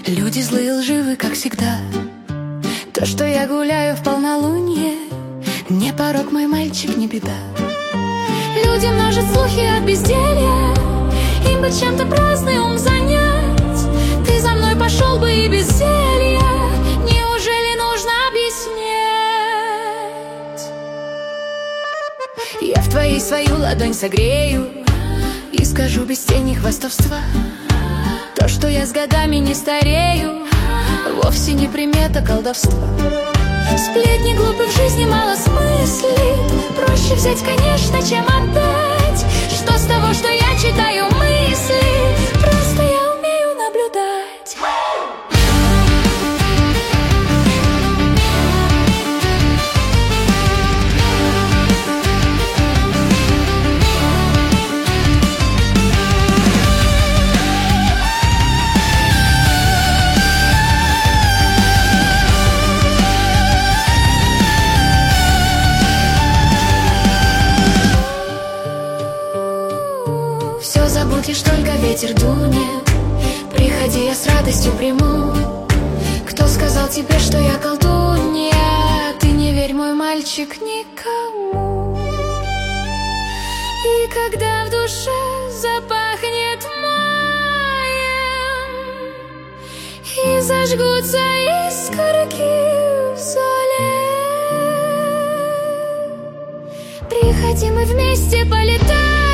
Люди злые, лживы, как всегда. То, что я гуляю в полнолуние, не порок, мой мальчик, не беда. Люди множат слухи от безделья, им бы чем-то праздный ум занять. Ты за мной пошел бы и без зелья, неужели нужно объяснять? Я в твоей свою ладонь согрею и скажу без тени хвастовства: то, что я с годами не старею, вовсе не примета колдовства. Сплетни глупы, в жизни мало смыслит, проще взять, конечно, чем отдать. Что с того, что я читаю мысли, просто я умею наблюдать. Забудь, лишь только ветер дунет, приходи, я с радостью приму. Кто сказал тебе, что я колдунья? Ты не верь, мой мальчик, никому. И когда в душе запахнет маем и зажгутся искорки в золе, приходи, мы вместе полетаем.